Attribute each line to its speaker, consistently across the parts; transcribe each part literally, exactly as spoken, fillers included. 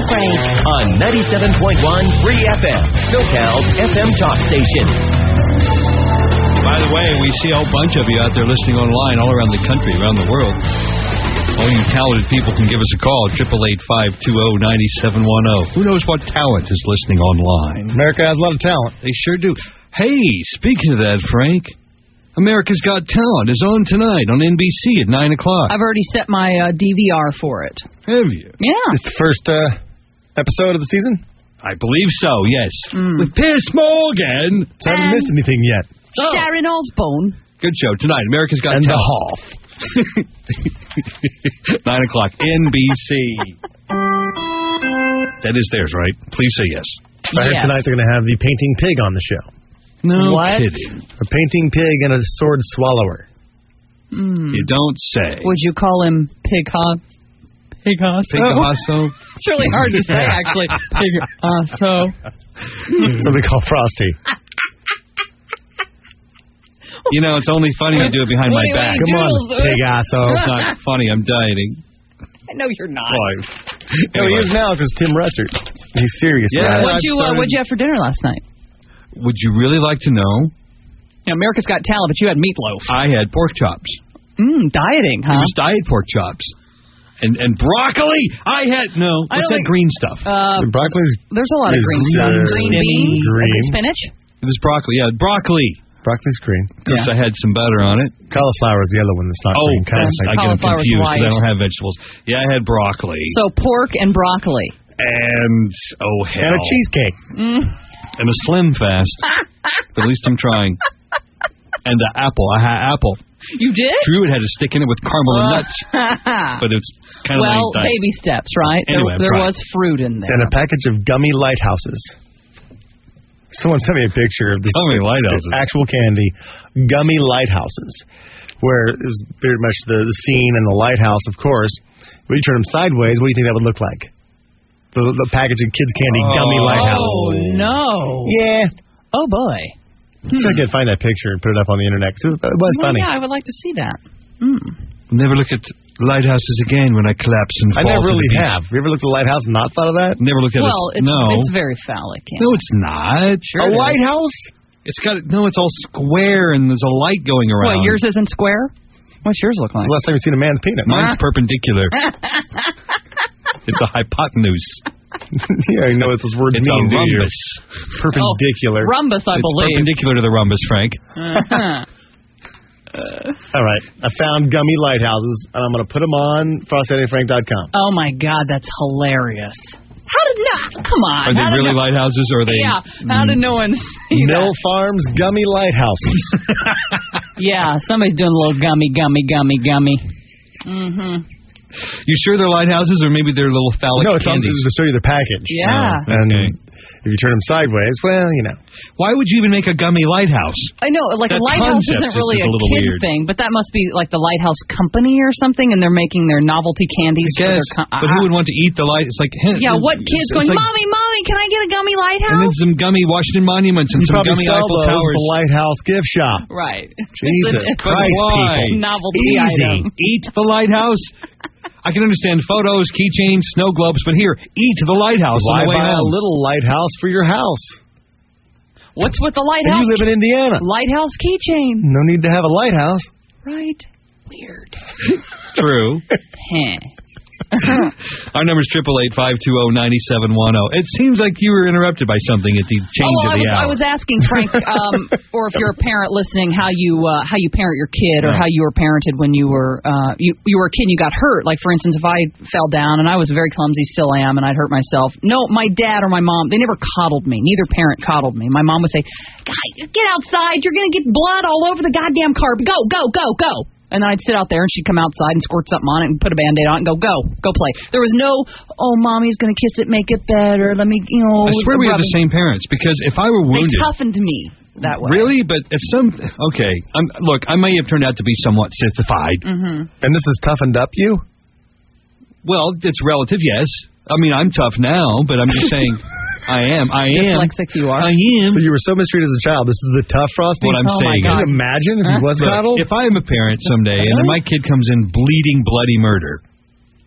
Speaker 1: Frank on ninety-seven point one Free F M, SoCal's F M talk station.
Speaker 2: By the way, we see a whole bunch of you out there listening online all around the country, around the world. All you talented people can give us a call, eight eight eight, five two zero, nine seven one zero. Who knows what talent is listening online?
Speaker 3: America has a lot of talent.
Speaker 2: They sure do. Hey, speaking of that, Frank, America's Got Talent is on tonight on N B C at nine o'clock.
Speaker 4: I've already set my uh, D V R for it.
Speaker 2: Have you?
Speaker 4: Yeah.
Speaker 3: It's the first uh, episode of the season?
Speaker 2: I believe so, yes.
Speaker 4: Mm.
Speaker 2: With Piers Morgan.
Speaker 3: So I haven't missed anything yet.
Speaker 4: Oh. Sharon Osbourne.
Speaker 2: Good show tonight. America's Got
Speaker 3: and
Speaker 2: Talent.
Speaker 3: And the Hoff.
Speaker 2: nine o'clock, N B C. That is theirs, right? Please say yes.
Speaker 3: I heard
Speaker 4: yes.
Speaker 3: tonight they're going to have the painting pig on the show.
Speaker 2: No
Speaker 4: what?
Speaker 2: kidding.
Speaker 3: A painting pig and a sword swallower.
Speaker 4: Mm.
Speaker 2: You don't say.
Speaker 4: Would you call him Pig-Hasso? Pig-Hasso?
Speaker 2: Pig-Hasso?
Speaker 4: It's really hard to say, actually. Pig-Hasso.
Speaker 3: Something called Frosty.
Speaker 2: You know, it's only funny you do it behind my back.
Speaker 3: Come on, Pig-Hasso.
Speaker 2: It's not funny. I'm dieting.
Speaker 4: I know you're not.
Speaker 2: Why?
Speaker 3: No, he is now because Tim Russert. He's serious
Speaker 2: Yeah,
Speaker 3: about it.
Speaker 4: What'd you, uh,
Speaker 2: started-
Speaker 4: what'd you have for dinner last night?
Speaker 2: Would you really like to know?
Speaker 4: Yeah, America's Got Talent, but you had meatloaf.
Speaker 2: I had pork chops.
Speaker 4: Mmm, dieting, huh?
Speaker 2: It was diet pork chops. And and broccoli. I had, no,
Speaker 4: I
Speaker 2: what's
Speaker 4: don't
Speaker 2: that
Speaker 4: like-
Speaker 2: green stuff?
Speaker 4: Uh,
Speaker 3: The broccoli's
Speaker 4: there's a lot of
Speaker 3: is,
Speaker 4: green stuff.
Speaker 3: uh,
Speaker 4: green beans,
Speaker 3: green.
Speaker 4: like spinach.
Speaker 2: It was broccoli. Yeah, broccoli.
Speaker 3: broccoli's green.
Speaker 2: Because
Speaker 4: Yeah.
Speaker 2: I had some butter on it.
Speaker 3: Cauliflower is the other one that's not
Speaker 2: Oh,
Speaker 3: green.
Speaker 2: that's, I get them
Speaker 4: Cauliflower's
Speaker 2: confused because I
Speaker 4: white.
Speaker 2: don't have vegetables. Yeah, I had broccoli.
Speaker 4: So pork and broccoli.
Speaker 2: And, oh, hell.
Speaker 3: And a cheesecake.
Speaker 4: Mm.
Speaker 2: And a Slim Fast. But at least I'm trying. And an apple. I had apple.
Speaker 4: You did?
Speaker 2: True, it had a stick in it with caramel and nuts. But it's kind of
Speaker 4: well,
Speaker 2: like
Speaker 4: baby steps, right?
Speaker 2: Anyway,
Speaker 4: there there
Speaker 2: right.
Speaker 4: was fruit in there.
Speaker 3: And a package of gummy lighthouses. Someone sent me a picture of this.
Speaker 2: Gummy lighthouses.
Speaker 3: Actual candy. Gummy lighthouses. Where it was very much the, the scene and the lighthouse, of course. When you turn them sideways, what do you think that would look like? The, the package of kids' candy
Speaker 2: Oh.
Speaker 3: gummy lighthouse.
Speaker 4: Oh, no.
Speaker 3: Yeah.
Speaker 4: Oh, boy.
Speaker 3: See if I can find that picture and put it up on the internet. 'Cause it was
Speaker 4: Well,
Speaker 3: funny.
Speaker 4: yeah, I would like to see that. Mm.
Speaker 2: Never look at lighthouses again when I collapse and
Speaker 3: I
Speaker 2: fall
Speaker 3: never
Speaker 2: to
Speaker 3: really
Speaker 2: the beach.
Speaker 3: have. Have you ever looked at a lighthouse and not thought of that?
Speaker 2: Never looked at
Speaker 4: Well,
Speaker 2: a...
Speaker 4: it's,
Speaker 2: No.
Speaker 4: it's very phallic. Yeah.
Speaker 2: No, it's not. Sure
Speaker 3: A
Speaker 2: it is.
Speaker 3: lighthouse?
Speaker 2: It's got... No, it's all square and there's a light going around.
Speaker 4: What, yours isn't square? What's yours look like?
Speaker 3: The last time you've seen a man's penis.
Speaker 2: Mine's perpendicular. It's a hypotenuse.
Speaker 3: Yeah, you know what those words
Speaker 2: It's
Speaker 3: mean,
Speaker 2: a
Speaker 3: do you?
Speaker 2: rhombus.
Speaker 3: Perpendicular.
Speaker 4: Oh, rhombus, I
Speaker 2: It's
Speaker 4: believe.
Speaker 2: perpendicular to the rhombus, Frank.
Speaker 4: Uh-huh.
Speaker 3: All right. I found gummy lighthouses, and I'm going to put them on frost eddie frank dot com.
Speaker 4: Oh, my God, that's hilarious. How did not? Come on.
Speaker 2: Are they
Speaker 4: how did
Speaker 2: really
Speaker 4: no,
Speaker 2: lighthouses or are they...
Speaker 4: Yeah, how did no one see
Speaker 3: Mill
Speaker 4: that?
Speaker 3: Farms gummy lighthouses.
Speaker 4: Yeah, somebody's doing a little gummy, gummy, gummy, gummy. Mm-hmm.
Speaker 2: You sure they're lighthouses or maybe they're little phallic
Speaker 3: No, it's on
Speaker 2: candies?
Speaker 3: to show you the package.
Speaker 4: Yeah.
Speaker 2: Oh,
Speaker 3: And
Speaker 2: okay.
Speaker 3: if you turn them sideways, well, you know.
Speaker 2: Why would you even make a gummy lighthouse?
Speaker 4: I know, like
Speaker 2: That
Speaker 4: a lighthouse
Speaker 2: concept
Speaker 4: isn't
Speaker 2: just
Speaker 4: really
Speaker 2: is a
Speaker 4: a,
Speaker 2: little
Speaker 4: kid
Speaker 2: weird.
Speaker 4: thing, but that must be like the Lighthouse Company or something, and they're making their novelty candies
Speaker 2: I guess,
Speaker 4: for their...
Speaker 2: but who would want to eat the light? It's like...
Speaker 4: Yeah, what
Speaker 2: it's-
Speaker 4: kid's
Speaker 2: it's
Speaker 4: going,
Speaker 2: like-
Speaker 4: Mommy, Mommy, can I get a gummy
Speaker 2: And
Speaker 4: lighthouse?
Speaker 2: then some gummy Washington monuments and
Speaker 3: You
Speaker 2: some
Speaker 3: probably
Speaker 2: gummy
Speaker 3: sell
Speaker 2: Eiffel
Speaker 3: those at
Speaker 2: Towers.
Speaker 3: the Lighthouse gift shop.
Speaker 4: Right.
Speaker 3: Jesus
Speaker 4: It's a-
Speaker 3: Christ,
Speaker 2: why?
Speaker 3: people.
Speaker 4: Novelty
Speaker 2: Easy.
Speaker 4: item.
Speaker 2: Eat the lighthouse. I can understand photos, keychains, snow globes, but here, eat the lighthouse
Speaker 3: Why
Speaker 2: on the way
Speaker 3: buy a
Speaker 2: home.
Speaker 3: little lighthouse for your house?
Speaker 4: What's with the
Speaker 3: And
Speaker 4: lighthouse?
Speaker 3: you live in Indiana.
Speaker 4: Lighthouse keychain.
Speaker 3: No need to have a lighthouse.
Speaker 4: Right. Weird.
Speaker 2: True.
Speaker 4: Heh.
Speaker 2: Our number is eight eight eight, five two zero, nine seven one zero. It seems like you were interrupted by something at the change
Speaker 4: Oh, well,
Speaker 2: of
Speaker 4: I
Speaker 2: the
Speaker 4: was,
Speaker 2: hour.
Speaker 4: I was asking Frank, um, or if you're a parent listening, how you uh, how you parent your kid, or
Speaker 2: Yeah.
Speaker 4: how you were parented when you were uh, you you were a kid and you got hurt. Like for instance, if I fell down and I was very clumsy, still am, and I'd hurt myself. No, my dad or my mom, they never coddled me. Neither parent coddled me. My mom would say, "Guys, get outside. You're gonna get blood all over the goddamn car. Go, go, go, go." And then I'd sit out there, and she'd come outside and squirt something on it and put a Band-Aid on it and go, go, go play. There was no, oh, Mommy's going to kiss it, make it better. Let me, you know.
Speaker 2: I swear we have the
Speaker 4: rubbing."
Speaker 2: same parents, because if I were
Speaker 4: They
Speaker 2: wounded...
Speaker 4: toughened me that way.
Speaker 2: Really? But if some... Okay. I'm, look, I may have turned out to be somewhat sissified.
Speaker 4: Mm-hmm.
Speaker 3: And this has toughened up you?
Speaker 2: Well, it's relative, yes. I mean, I'm tough now, but I'm just saying... I am. I am.
Speaker 4: Dyslexic you are.
Speaker 2: I am.
Speaker 3: So you were so mistreated as a child. This is the tough Frosty?
Speaker 2: What I'm
Speaker 4: Oh, my
Speaker 2: saying
Speaker 4: God.
Speaker 2: is...
Speaker 3: Can you imagine if he was
Speaker 2: Look,
Speaker 3: coddled?
Speaker 2: if I am a parent someday and then my kid comes in bleeding bloody murder,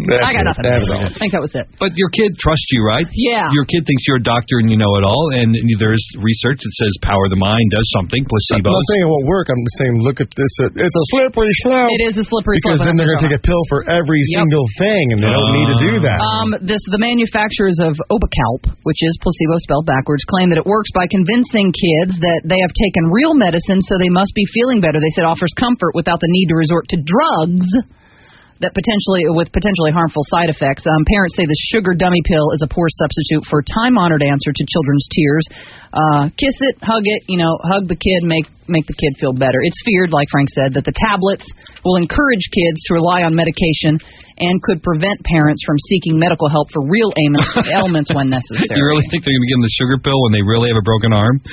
Speaker 3: That's
Speaker 4: I got
Speaker 3: it.
Speaker 4: nothing.
Speaker 3: That was all.
Speaker 4: I think that was it.
Speaker 2: But your kid trusts you, right?
Speaker 4: Yeah.
Speaker 2: Your kid thinks you're a doctor and you know it all, and there's research that says power of the mind does something,
Speaker 3: I'm
Speaker 2: placebo.
Speaker 3: not saying it won't work. I'm saying, look at this. uh, It's a slippery slope.
Speaker 4: It is a slippery
Speaker 3: Because
Speaker 4: slope.
Speaker 3: then they're going to take a pill for every
Speaker 4: Yep.
Speaker 3: single thing, and they don't need to do that.
Speaker 4: Um, this the manufacturers of Obacalp, which is placebo spelled backwards, claim that it works by convincing kids that they have taken real medicine, so they must be feeling better. They said offers comfort without the need to resort to drugs that potentially with potentially harmful side effects. Um, parents say the sugar dummy pill is a poor substitute for a time-honored answer to children's tears. Uh, kiss it, hug it, you know, hug the kid, make make the kid feel better. It's feared, like Frank said, that the tablets will encourage kids to rely on medication and could prevent parents from seeking medical help for real ailments, ailments when necessary.
Speaker 2: You really think they're going to give them the sugar pill when they really have a broken arm?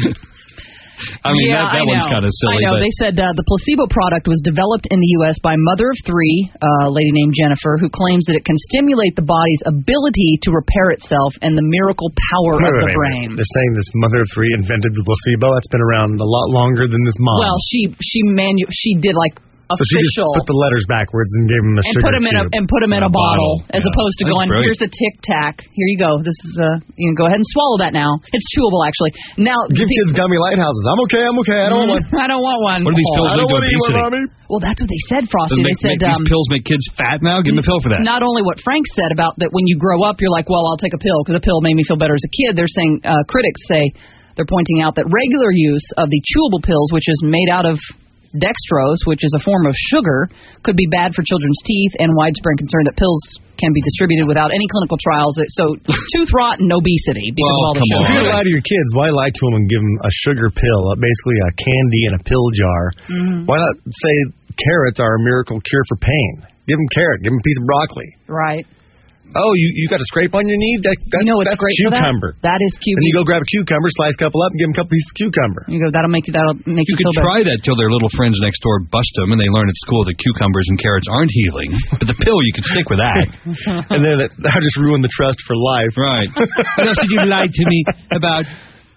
Speaker 2: I mean,
Speaker 4: yeah,
Speaker 2: that, that
Speaker 4: I
Speaker 2: one's
Speaker 4: know.
Speaker 2: kind of silly.
Speaker 4: I know.
Speaker 2: But
Speaker 4: They said uh, the placebo product was developed in the U S by mother of three, uh, a lady named Jennifer, who claims that it can stimulate the body's ability to repair itself and the miracle power
Speaker 3: Wait,
Speaker 4: of
Speaker 3: wait,
Speaker 4: the
Speaker 3: wait,
Speaker 4: brain.
Speaker 3: wait. They're saying this mother of three invented the placebo. That's been around a lot longer than this mom.
Speaker 4: Well, she she manu- she did like
Speaker 3: so she just
Speaker 4: official
Speaker 3: put the letters backwards and gave him a
Speaker 4: and
Speaker 3: sugar
Speaker 4: put them in a
Speaker 3: cube.
Speaker 4: and put them in a,
Speaker 2: A
Speaker 4: bottle,
Speaker 2: bottle,
Speaker 4: as
Speaker 2: yeah.
Speaker 4: opposed to
Speaker 2: That's
Speaker 4: going,
Speaker 2: brilliant.
Speaker 4: here's the Tic Tac. Here you go. This is uh you can go ahead and swallow that now. It's chewable actually. Now
Speaker 3: Give
Speaker 4: the-
Speaker 3: kids gummy lighthouses. I'm okay. I'm okay. I don't want one.
Speaker 4: I don't want one.
Speaker 2: What are these pills
Speaker 3: I don't
Speaker 2: lead to
Speaker 3: want to eat one,
Speaker 2: obesity?
Speaker 3: mommy.
Speaker 4: Well, that's what they said,
Speaker 2: Does
Speaker 4: Frosty.
Speaker 2: it make,
Speaker 4: They said
Speaker 2: make
Speaker 4: um,
Speaker 2: these pills make kids fat now? Give them a pill for that.
Speaker 4: not only what Frank said about that when you grow up, you're like, well, I'll take a pill because a pill made me feel better as a kid. They're saying, uh, critics say, they're pointing out that regular use of the chewable pills, which is made out of dextrose, which is a form of sugar, could be bad for children's teeth, and widespread concern that pills can be distributed without any clinical trials. So tooth rot and obesity because
Speaker 2: Well,
Speaker 4: of all the
Speaker 2: come
Speaker 4: sugar.
Speaker 3: If you're going to lie to your kids, why lie to them and give them a sugar pill, uh, basically a candy in a pill jar?
Speaker 4: Mm-hmm.
Speaker 3: Why not say carrots are a miracle cure for pain? Give them carrot. Give them a piece of broccoli.
Speaker 4: Right.
Speaker 3: Oh, you, you got a scrape on your knee? That, that's,
Speaker 4: You know what's
Speaker 3: that's
Speaker 4: great for that?
Speaker 3: cucumber.
Speaker 4: That is
Speaker 3: And you
Speaker 4: cucumber.
Speaker 3: go grab a cucumber, slice a couple up, and give them a couple pieces of cucumber.
Speaker 4: You go, that'll make you that'll make
Speaker 2: You
Speaker 4: you,
Speaker 2: could
Speaker 4: feel better.
Speaker 2: try that till their little friends next door bust them, and they learn at school that cucumbers and carrots aren't healing. But the pill, you could stick with that.
Speaker 3: And then it, that'll just ruin the trust for life.
Speaker 2: Right. What else did you lie to me about?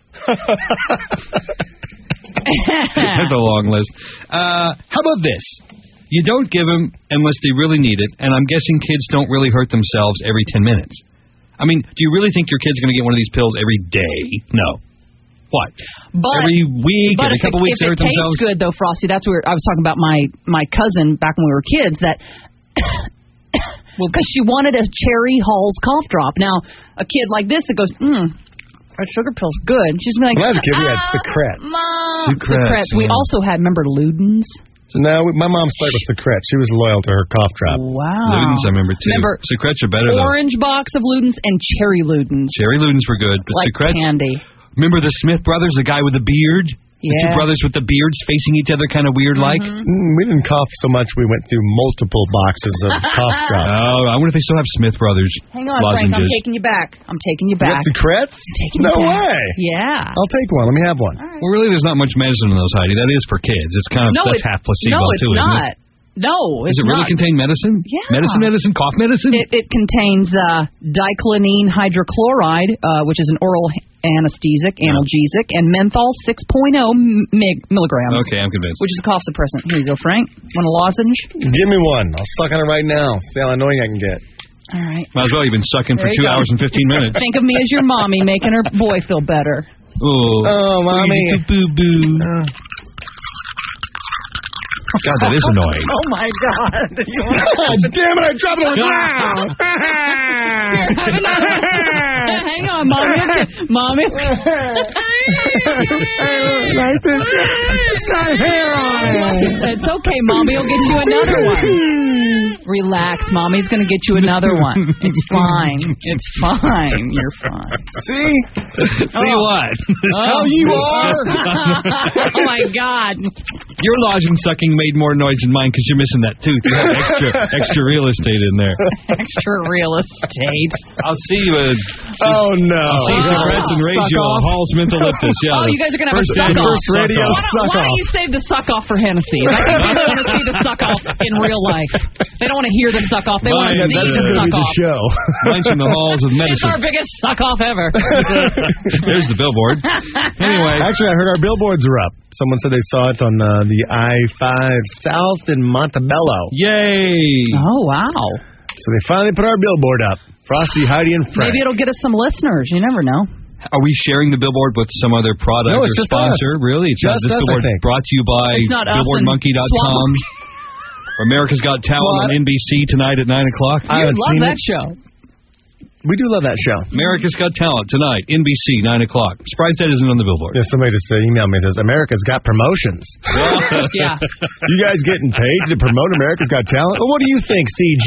Speaker 2: That's a long list. Uh, how about this? You don't give them unless they really need it, and I'm guessing kids don't really hurt themselves every ten minutes. I mean, do you really think your kid's going to get one of these pills every day? No. What?
Speaker 4: But,
Speaker 2: every week,
Speaker 4: but
Speaker 2: every
Speaker 4: if
Speaker 2: couple
Speaker 4: it,
Speaker 2: weeks,
Speaker 4: if
Speaker 2: they
Speaker 4: it
Speaker 2: hurt
Speaker 4: tastes
Speaker 2: themselves?
Speaker 4: good, though, Frosty, that's where I was talking about my, my cousin back when we were kids, that because she wanted a Cherry Halls cough drop. Now, a kid like this that goes, hmm, that sugar pill's good. She's gonna be like,
Speaker 3: When I was a kid, we had
Speaker 4: "Ah,
Speaker 3: Secrets."
Speaker 4: Mom.
Speaker 2: Secrets,
Speaker 4: Secrets. We
Speaker 2: yeah.
Speaker 4: also had, remember, Ludens?
Speaker 3: So now we, my mom started with Secrets. She was loyal to her cough drop.
Speaker 4: Wow.
Speaker 2: Ludens, I remember, too.
Speaker 4: Remember,
Speaker 2: Secrets are better, though.
Speaker 4: orange box of Ludens and cherry Ludens.
Speaker 2: Cherry Ludens were good, but
Speaker 4: Like
Speaker 2: Secrets...
Speaker 4: candy.
Speaker 2: Remember the Smith brothers, the guy with the beard? The two
Speaker 4: Yeah.
Speaker 2: brothers with the beards facing each other kind of weird-like?
Speaker 4: Mm-hmm.
Speaker 3: Mm, we didn't cough so much. We went through multiple boxes of cough drops.
Speaker 2: Oh, I wonder if they still have Smith Brothers
Speaker 4: Hang on, Frank. I'm
Speaker 2: lozenges.
Speaker 4: taking you back. I'm taking you
Speaker 3: You got
Speaker 4: back.
Speaker 3: Secrets?
Speaker 4: Taking
Speaker 3: No
Speaker 4: you back.
Speaker 3: way.
Speaker 4: Yeah.
Speaker 3: I'll take one. Let me have one.
Speaker 2: Well, really, there's not much medicine in those, Heidi. That is for kids. It's kind of
Speaker 4: No,
Speaker 2: that's
Speaker 4: it-
Speaker 2: half placebo
Speaker 4: no, it's
Speaker 2: too, isn't
Speaker 4: not.
Speaker 2: it?
Speaker 4: No, it's
Speaker 2: Does it really
Speaker 4: not.
Speaker 2: contain medicine?
Speaker 4: Yeah.
Speaker 2: Medicine, medicine, cough medicine.
Speaker 4: It, it contains uh, diclonine hydrochloride, uh, which is an oral anesthetic, analgesic, and menthol six point oh mig- milligrams.
Speaker 2: Okay, I'm convinced.
Speaker 4: Which is a cough suppressant. Here you go, Frank. Want a lozenge?
Speaker 3: Give me one. I'll suck on it right now. See how annoying I can get.
Speaker 4: All right.
Speaker 2: Might as well. You've been sucking for
Speaker 4: There you
Speaker 2: two
Speaker 4: go.
Speaker 2: hours and fifteen minutes.
Speaker 4: Think of me as your mommy making her boy feel better.
Speaker 2: Ooh.
Speaker 3: Oh, mommy.
Speaker 2: Boo boo.
Speaker 3: Uh,
Speaker 2: God, that is annoying.
Speaker 4: Oh, my God.
Speaker 3: God damn it, I dropped it on the ground.
Speaker 4: Hang on, Mommy. Mommy.
Speaker 3: Nice and got hair on it.
Speaker 4: It's okay, Mommy will get you another one. Relax, Mommy's going to get you another one. It's fine. It's fine. You're fine.
Speaker 3: See?
Speaker 2: See what?
Speaker 3: How you are?
Speaker 4: Oh, my God.
Speaker 2: Your lozenge sucking made more noise than mine because you're missing that tooth. You have extra extra real estate in there.
Speaker 4: Extra real estate.
Speaker 2: I'll see you at
Speaker 3: Oh, no.
Speaker 2: I'll see you at
Speaker 4: Oh.
Speaker 2: Branson
Speaker 3: Suck
Speaker 2: Radio,
Speaker 3: off.
Speaker 2: Hall's Mentaliptus. Yeah.
Speaker 4: Oh, you guys are going to have
Speaker 2: First
Speaker 4: a suck
Speaker 2: annual
Speaker 4: off.
Speaker 3: First radio
Speaker 2: suck-off.
Speaker 4: Why don't,
Speaker 3: suck
Speaker 4: why
Speaker 3: off.
Speaker 4: don't you save the suck off for Hennessy? I think people want to see the suck off in real life. They don't want to hear the suck off. They want to
Speaker 2: Mine,
Speaker 4: see
Speaker 2: that's
Speaker 4: the
Speaker 3: This is
Speaker 4: suck
Speaker 3: the
Speaker 4: off.
Speaker 3: show.
Speaker 2: Mine's from the halls of
Speaker 4: It's
Speaker 2: medicine.
Speaker 4: our biggest suck off ever.
Speaker 2: There's the billboard. Anyway,
Speaker 3: Actually, I heard our billboards are up. Someone said they saw it on uh, the I five South in Montebello.
Speaker 2: yay!
Speaker 4: Oh, wow.
Speaker 3: So they finally put our billboard up. Frosty, Heidi, and Frank.
Speaker 4: Maybe it'll get us some listeners. You never know.
Speaker 2: Are we sharing the billboard with some other product
Speaker 3: No,
Speaker 2: or
Speaker 3: it's just
Speaker 2: sponsor?
Speaker 3: us.
Speaker 2: Really? It's
Speaker 3: Just
Speaker 2: not this
Speaker 3: us, I
Speaker 2: billboard
Speaker 3: think.
Speaker 2: brought to you by
Speaker 4: It's not us
Speaker 2: billboard monkey dot com.
Speaker 4: and
Speaker 2: America's Got Talent
Speaker 3: Well,
Speaker 2: on N B C tonight at nine o'clock.
Speaker 3: I
Speaker 4: You
Speaker 3: haven't
Speaker 4: love
Speaker 3: seen
Speaker 4: that
Speaker 3: it.
Speaker 4: show.
Speaker 3: We do love that show.
Speaker 2: America's Got Talent tonight, N B C, nine o'clock. Surprised that isn't on the billboard.
Speaker 3: Yeah, somebody just uh, emailed me and says, America's got promotions.
Speaker 4: Yeah.
Speaker 3: You guys getting paid to promote America's Got Talent? Well, what do you think, C G?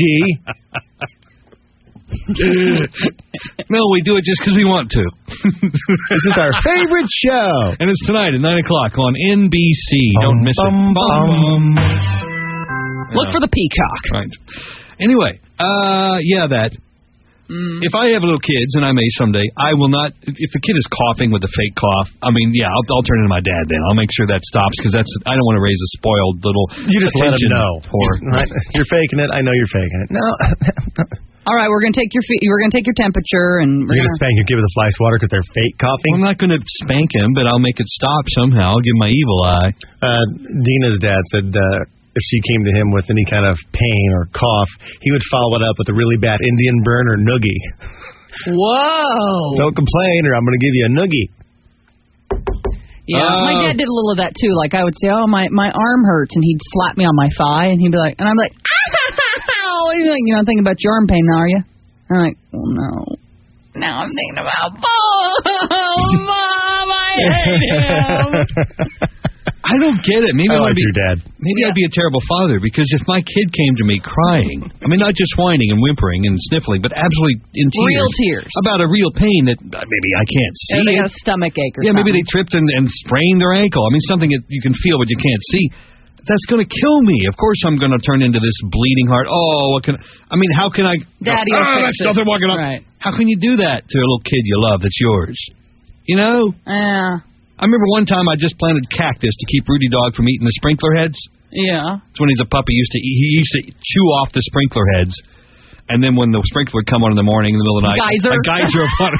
Speaker 2: No, we do it just because we want to.
Speaker 3: This is our favorite show.
Speaker 2: And it's tonight at nine o'clock on N B C. Don't miss it.
Speaker 3: Bum, bum.
Speaker 4: Look for the peacock.
Speaker 2: Right. Anyway, uh, yeah, that.
Speaker 4: Mm.
Speaker 2: If I have little kids, and I may someday, I will not. If the kid is coughing with a fake cough, I mean, yeah, I'll, I'll turn into my dad. Then I'll make sure that stops because that's. I don't want to raise a spoiled little.
Speaker 3: You just let them
Speaker 2: attention
Speaker 3: know.
Speaker 2: whore.
Speaker 3: Right? You're faking it. I know you're faking it. No.
Speaker 4: All right, we're gonna take your fe- we're gonna take your temperature and we're
Speaker 3: You're going
Speaker 4: gonna.
Speaker 3: to spank your kid with a fly swatter because they're fake coughing?
Speaker 2: I'm not going to spank him, but I'll make it stop somehow. I'll give him my evil eye.
Speaker 3: Uh, Dina's dad said uh, if she came to him with any kind of pain or cough, he would follow it up with a really bad Indian burn or noogie.
Speaker 4: Whoa.
Speaker 3: Don't complain or I'm going to give you a noogie.
Speaker 4: Yeah,
Speaker 2: Oh.
Speaker 4: my dad did a little of that too. Like I would say, "Oh, my my arm hurts," and he'd slap me on my thigh, and he'd be like, and I'm like, "Ow!" He's like, "You're not thinking about your arm pain, now, are you?" I'm like, "Well, no." Now I'm thinking about Mom. Mom, I hate him.
Speaker 2: I don't get it. Maybe
Speaker 3: I
Speaker 2: I'd
Speaker 3: like
Speaker 2: be,
Speaker 3: your dad.
Speaker 2: Maybe I'd be a terrible father because if my kid came to me crying, I mean, not just whining and whimpering and sniffling, but absolutely in tears,
Speaker 4: Real tears.
Speaker 2: about a real pain that uh, maybe I can't see.
Speaker 4: Yeah, they
Speaker 2: it.
Speaker 4: got a stomach ache or
Speaker 2: Yeah,
Speaker 4: something.
Speaker 2: maybe they tripped and, and sprained their ankle. I mean, something that you can feel but you can't see. That's going to kill me. Of course, I'm going to turn into this bleeding heart. Oh, what can I mean? How can I?
Speaker 4: Daddy
Speaker 2: oh,
Speaker 4: will
Speaker 2: that's
Speaker 4: fix it.
Speaker 2: nothing walking up.
Speaker 4: Right.
Speaker 2: How can you do that to a little kid you love that's yours? You know.
Speaker 4: Yeah.
Speaker 2: I remember one time I just planted cactus to keep Rudy Dog from eating the sprinkler heads.
Speaker 4: Yeah.
Speaker 2: It's when he's a puppy. He used to eat, he used to chew off the sprinkler heads, and then when the sprinkler would come on in the morning in the middle of the night,
Speaker 4: Geyser.
Speaker 2: a geyser of water.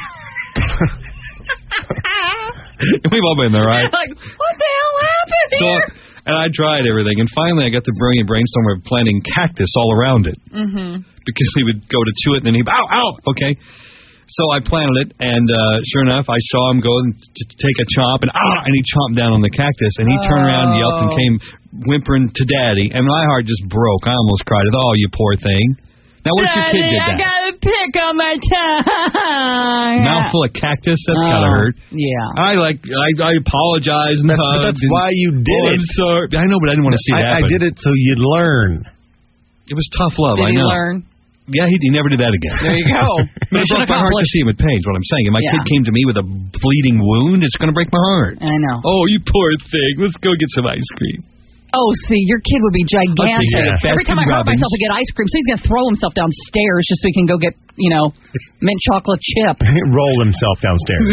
Speaker 2: We've all been there, right?
Speaker 4: Like, what the hell happened
Speaker 2: So,
Speaker 4: here?
Speaker 2: and I tried everything, and finally I got the brilliant brainstorm of planting cactus all around it.
Speaker 4: Mm-hmm.
Speaker 2: Because he would go to chew it, and then he'd, ow, ow, okay. So I planted it, and uh, sure enough, I saw him go and t- take a chomp, and ah, and he chomped down on the cactus, and he turned around and yelped and
Speaker 4: Oh.
Speaker 2: came whimpering to Daddy, and my heart just broke. I almost cried. Oh, you poor thing. Now, what if your kid did
Speaker 4: I
Speaker 2: that?
Speaker 4: got a pick on my tongue.
Speaker 2: Mouthful of cactus? That's
Speaker 4: Oh,
Speaker 2: gotta hurt.
Speaker 4: Yeah.
Speaker 2: I like. I, I apologize and
Speaker 3: That's, but
Speaker 2: hugged
Speaker 3: that's
Speaker 2: and-
Speaker 3: why you did
Speaker 2: oh,
Speaker 3: it.
Speaker 2: I'm sorry. I know, but I didn't want to see it
Speaker 3: I, I
Speaker 2: happen.
Speaker 3: did it so you'd learn.
Speaker 2: It was tough love.
Speaker 4: Did
Speaker 2: I
Speaker 4: he
Speaker 2: know.
Speaker 4: learn?
Speaker 2: Yeah, he, he never did that again.
Speaker 4: There you go.
Speaker 2: But it
Speaker 4: Mission
Speaker 2: broke my heart to
Speaker 4: accomplished.
Speaker 2: see him with pain. Is what I'm saying. If my
Speaker 4: Yeah.
Speaker 2: kid came to me with a bleeding wound, it's going to break my heart.
Speaker 4: I know.
Speaker 2: Oh, you poor thing. Let's go get some ice cream.
Speaker 4: Oh, see, your kid would be gigantic.
Speaker 2: yeah.
Speaker 4: Every time I hurt
Speaker 2: Baskin-Robbins.
Speaker 4: myself to get ice cream, so he's going to throw himself downstairs just so he can go get, you know, mint chocolate chip.
Speaker 3: Roll himself downstairs.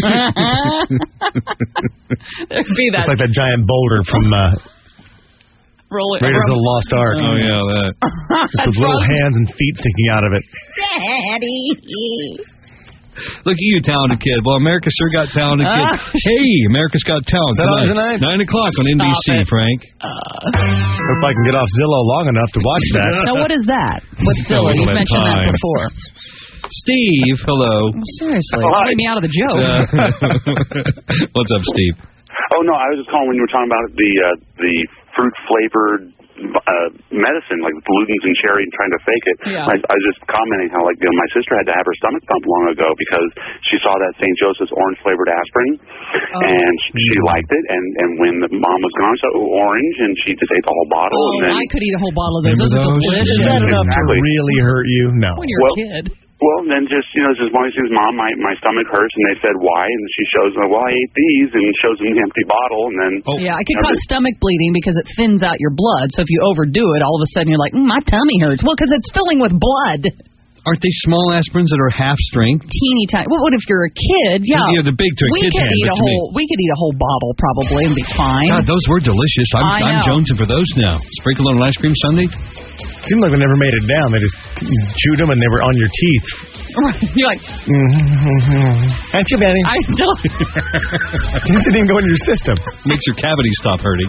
Speaker 4: There'd be that.
Speaker 3: It's like that giant boulder from uh,
Speaker 4: roll it.
Speaker 3: Raiders of the Lost Ark.
Speaker 2: Oh, yeah, that.
Speaker 3: Just with little hands and feet sticking out of it.
Speaker 4: Daddy.
Speaker 2: Look at you, talented kid. Well, America sure got talented kids.
Speaker 4: Ah.
Speaker 2: Hey, America's Got Talent
Speaker 3: Is that on
Speaker 2: tonight.
Speaker 3: tonight?
Speaker 2: Nine o'clock on N B C,
Speaker 4: Stop it.
Speaker 2: Frank.
Speaker 3: Hope I can get off Zillow long enough to watch that.
Speaker 4: Now, what is that? What's
Speaker 2: No,
Speaker 4: Zillow?
Speaker 2: we
Speaker 4: You've
Speaker 2: don't have
Speaker 4: mentioned that
Speaker 2: time.
Speaker 4: before.
Speaker 2: Steve, hello.
Speaker 4: Seriously,
Speaker 5: Oh, hi.
Speaker 4: take me out of the joke.
Speaker 2: Uh, what's up, Steve?
Speaker 5: Oh no, I was just calling when you were talking about the uh, the fruit flavored uh, medicine, like glutens and cherry, and trying to fake it.
Speaker 4: Yeah.
Speaker 5: I, I was just commenting how like you know, my sister had to have her stomach pumped long ago because she saw that Saint Joseph's orange flavored aspirin,
Speaker 4: Oh.
Speaker 5: and she liked it. And and when the mom was gone, so oh, orange, and she just ate the whole bottle.
Speaker 4: Oh,
Speaker 5: and then
Speaker 4: I could eat a whole bottle of those. Those are
Speaker 2: Remember those?
Speaker 3: Is
Speaker 4: delicious.
Speaker 3: that enough to
Speaker 5: Exactly.
Speaker 3: really hurt you? No.
Speaker 4: When you're
Speaker 5: Well,
Speaker 4: a kid.
Speaker 5: Well, then just, you know, just one of these things, Mom, my, my stomach hurts, and they said, why? And she shows them, well, I ate these, and shows them the empty bottle, and then...
Speaker 2: Oh.
Speaker 4: Yeah, it can
Speaker 5: you know,
Speaker 4: cause stomach bleeding because it thins out your blood. So if you overdo it, all of a sudden you're like, mm, my tummy hurts. Well, because it's filling with blood.
Speaker 2: Aren't they small aspirins that are half strength?
Speaker 4: Teeny tiny. Well, what if you're a kid? Yeah.
Speaker 2: Yeah, they're big to a
Speaker 4: we
Speaker 2: kid's
Speaker 4: could
Speaker 2: hand,
Speaker 4: eat
Speaker 2: but
Speaker 4: a
Speaker 2: to me-
Speaker 4: whole. We could eat a whole bottle probably and be fine.
Speaker 2: God, those were delicious. I'm,
Speaker 4: I
Speaker 2: I'm
Speaker 4: know.
Speaker 2: jonesing for those now. Sprinkled on an ice cream sundae?
Speaker 3: Seemed like they never made it down. They just chewed them and they were on your teeth.
Speaker 4: You're like,
Speaker 3: Mm-hmm. Aren't you, Benny?
Speaker 4: I still.
Speaker 3: It didn't even go into your system.
Speaker 2: Makes your cavities stop hurting.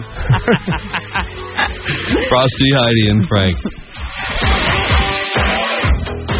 Speaker 2: Frosty, Heidi, and Frank.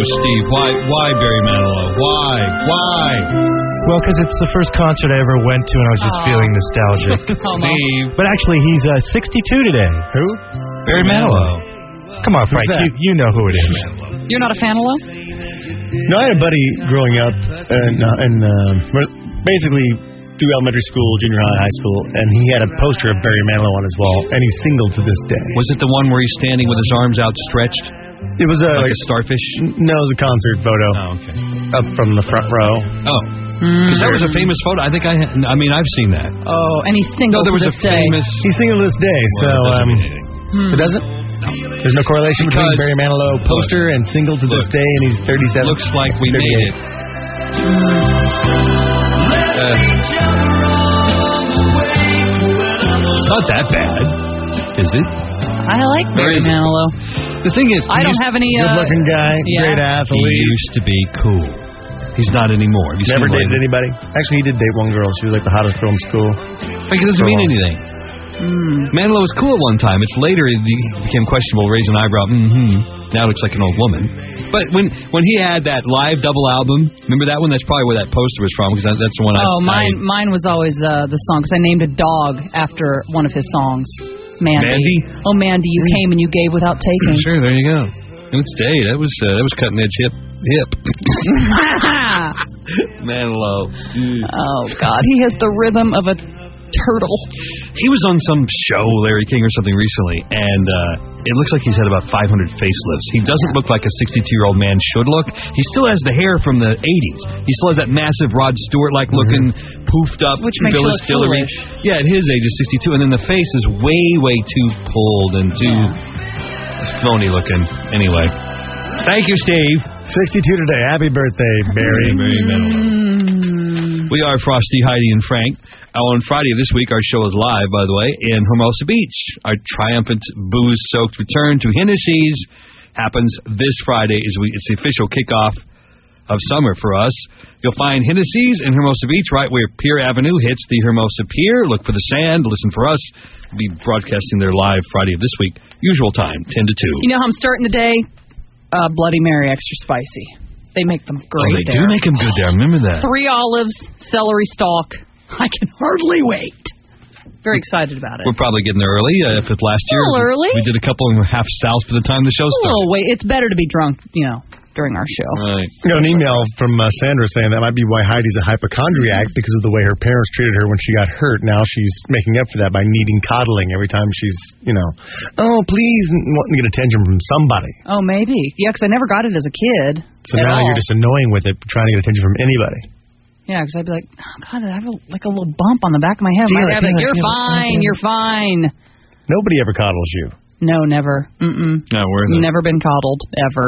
Speaker 2: Steve, why, why Barry Manilow? Why, why?
Speaker 6: Well, because it's the first concert I ever went to, and I was just
Speaker 4: Aw.
Speaker 6: feeling nostalgic.
Speaker 2: Steve.
Speaker 6: But actually, he's uh, sixty-two today.
Speaker 3: Who?
Speaker 6: Barry Manilow. Come on, Frank.
Speaker 3: that?
Speaker 6: You, you know who it is.
Speaker 4: You're not a fan of Lo?
Speaker 3: No, I had a buddy growing up, and, uh, and uh, basically through elementary school, junior high, high school, and he had a poster of Barry Manilow on his wall, and he's single to this day.
Speaker 2: Was it the one where he's standing with his arms outstretched?
Speaker 3: It was a,
Speaker 2: Like a starfish?
Speaker 3: no, it was a concert photo
Speaker 2: Oh, okay.
Speaker 3: up from the front row.
Speaker 2: Oh. Because that was a famous photo. I think I, ha- I mean, I've seen that.
Speaker 4: Oh, and he's single
Speaker 2: No, there
Speaker 4: to
Speaker 2: was a
Speaker 4: this day.
Speaker 2: famous.
Speaker 3: He's single to this day, so
Speaker 2: Well, that
Speaker 3: um,
Speaker 2: doesn't mean anything.
Speaker 3: it doesn't. There's no correlation between
Speaker 2: Because-
Speaker 3: Barry Manilow poster and single to this
Speaker 2: Look.
Speaker 3: day, and he's thirty-seven.
Speaker 2: Looks like we made it. Uh, it's not that bad, is it?
Speaker 4: I like
Speaker 2: Where
Speaker 4: Barry
Speaker 2: is it?
Speaker 4: Manilow.
Speaker 2: The thing is,
Speaker 4: I
Speaker 2: he
Speaker 4: don't
Speaker 2: used-
Speaker 4: have any. Uh,
Speaker 3: Good-looking guy,
Speaker 4: yeah.
Speaker 3: great
Speaker 2: He
Speaker 3: athlete.
Speaker 2: used to be cool. He's not anymore. Have you
Speaker 3: Never
Speaker 2: seen him
Speaker 3: dated
Speaker 2: lately?
Speaker 3: anybody. Actually, he did date one girl. She was like the hottest girl in school.
Speaker 2: Like, it doesn't mean
Speaker 3: Wrong.
Speaker 2: anything.
Speaker 4: Mm.
Speaker 2: Manilow was cool at one time. It's later he became questionable, raised an eyebrow. Mm-hmm. Now looks like an old woman. But when when he had that live double album, remember that one? That's probably where that poster was from, because that, that's the one I.
Speaker 4: Oh, mine
Speaker 2: I,
Speaker 4: mine was always uh, the song, because I named a dog after one of his songs. Mandy.
Speaker 2: Mandy?
Speaker 4: Oh, Mandy, you came and you gave without taking.
Speaker 2: Sure, there you go. And it's day. That was uh, that was cutting edge hip hip. Manilow. Mm.
Speaker 4: Oh, God. He has the rhythm of a turtle.
Speaker 2: He was on some show, Larry King or something, recently, and uh, it looks like he's had about five hundred facelifts. He doesn't look like a sixty-two-year-old man should look. He still has the hair from the eighties. He still has that massive Rod Stewart-like looking, poofed up
Speaker 4: Which makes you
Speaker 2: Phyllis
Speaker 4: look
Speaker 2: Dillery.
Speaker 4: foolish.
Speaker 2: Yeah, at his age is sixty-two, and then the face is way, way too pulled and too phony looking. Anyway, thank you, Steve.
Speaker 3: sixty-two today. Happy birthday, Barry.
Speaker 2: Very
Speaker 4: Mm.
Speaker 2: We are Frosty, Heidi, and Frank. On Friday of this week, our show is live, by the way, in Hermosa Beach. Our triumphant booze-soaked return to Hennessy's happens this Friday. Is we, it's the official kickoff of summer for us. You'll find Hennessy's in Hermosa Beach, right where Pier Avenue hits the Hermosa Pier. Look for the sand. Listen for us. We'll be broadcasting there live Friday of this week. Usual time, ten to two.
Speaker 4: You know how I'm starting today? Uh, Bloody Mary extra spicy. They make them great
Speaker 2: Oh, they
Speaker 4: there.
Speaker 2: do make them good there. I remember that.
Speaker 4: Three olives, celery stalk. I can hardly wait. Very excited about it.
Speaker 2: We're probably getting there early. Uh, if it's last year,
Speaker 4: A little early.
Speaker 2: we did a couple and we're half south by the time the show started.
Speaker 4: Oh, wait. It's better to be drunk, you know, during our show.
Speaker 2: Right.
Speaker 3: I got an email from uh, Sandra saying that might be why Heidi's a hypochondriac because of the way her parents treated her when she got hurt. Now she's making up for that by needing coddling every time she's, you know, oh, please, and wanting to get attention from somebody.
Speaker 4: Oh, maybe. Yeah, because I never got it as a kid.
Speaker 3: So
Speaker 4: at
Speaker 3: now
Speaker 4: all.
Speaker 3: you're just annoying with it, trying to get attention from anybody.
Speaker 4: Yeah, because I'd be like, oh, God, I have a, like a little bump on the back of my head.
Speaker 3: Feel
Speaker 4: My
Speaker 3: it,
Speaker 4: dad would be like,
Speaker 3: feel it,
Speaker 4: you're
Speaker 3: feel it,
Speaker 4: fine,
Speaker 3: feel it.
Speaker 4: you're fine.
Speaker 3: Nobody ever coddles you.
Speaker 4: No, never. Mm-mm.
Speaker 2: Not worth it.
Speaker 4: Never been coddled, ever.